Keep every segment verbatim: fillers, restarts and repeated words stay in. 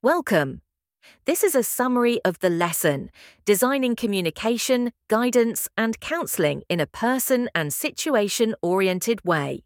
Welcome. This is a summary of the lesson, Designing Communication, Guidance and Counseling in a Person and Situation-Oriented Way.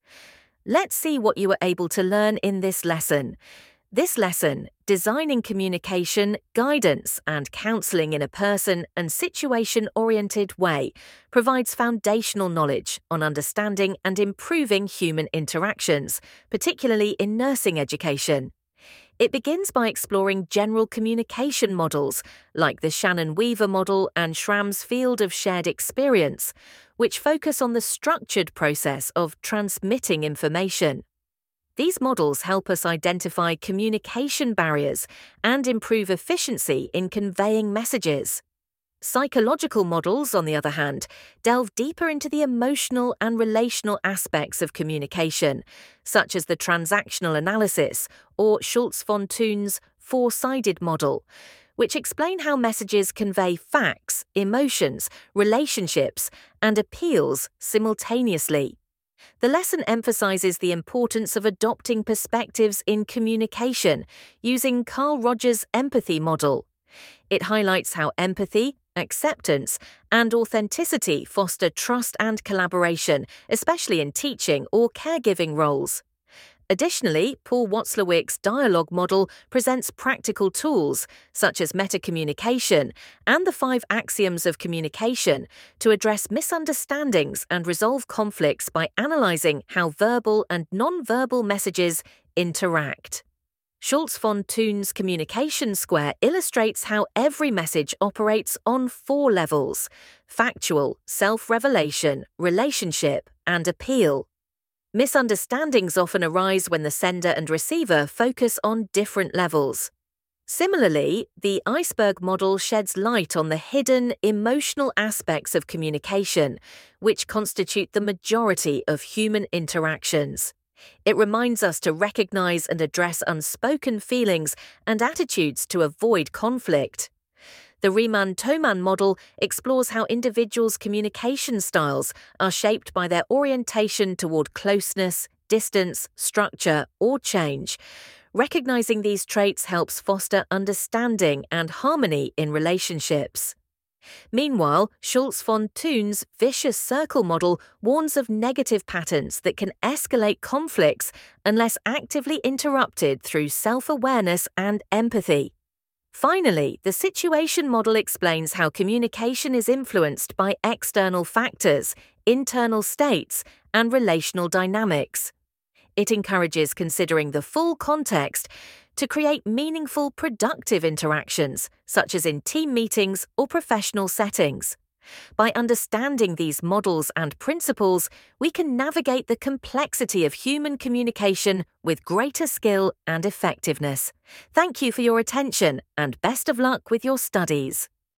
Let's see what you were able to learn in this lesson. This lesson, Designing Communication, Guidance and Counseling in a Person and Situation-Oriented Way, provides foundational knowledge on understanding and improving human interactions, particularly in nursing education. It begins by exploring general communication models, like the Shannon-Weaver model and Schramm's field of shared experience, which focus on the structured process of transmitting information. These models help us identify communication barriers and improve efficiency in conveying messages. Psychological models, on the other hand, delve deeper into the emotional and relational aspects of communication, such as the transactional analysis or Schultz-von Thun's four-sided model, which explain how messages convey facts, emotions, relationships, and appeals simultaneously. The lesson emphasizes the importance of adopting perspectives in communication using Carl Rogers' empathy model. It highlights how empathy, acceptance, and authenticity foster trust and collaboration, especially in teaching or caregiving roles. Additionally, Paul Watzlawick's dialogue model presents practical tools, such as metacommunication and the five axioms of communication, to address misunderstandings and resolve conflicts by analyzing how verbal and non-verbal messages interact. Schultz-von Thun's communication square illustrates how every message operates on four levels: factual, self-revelation, relationship, and appeal. Misunderstandings often arise when the sender and receiver focus on different levels. Similarly, the iceberg model sheds light on the hidden, emotional aspects of communication, which constitute the majority of human interactions. It reminds us to recognize and address unspoken feelings and attitudes to avoid conflict. The Riemann-Thomann model explores how individuals' communication styles are shaped by their orientation toward closeness, distance, structure, or change. Recognizing these traits helps foster understanding and harmony in relationships. Meanwhile, Schultz-von Thun's vicious circle model warns of negative patterns that can escalate conflicts unless actively interrupted through self-awareness and empathy. Finally, the situation model explains how communication is influenced by external factors, internal states, and relational dynamics. It encourages considering the full context to create meaningful, productive interactions, such as in team meetings or professional settings. By understanding these models and principles, we can navigate the complexity of human communication with greater skill and effectiveness. Thank you for your attention, and best of luck with your studies.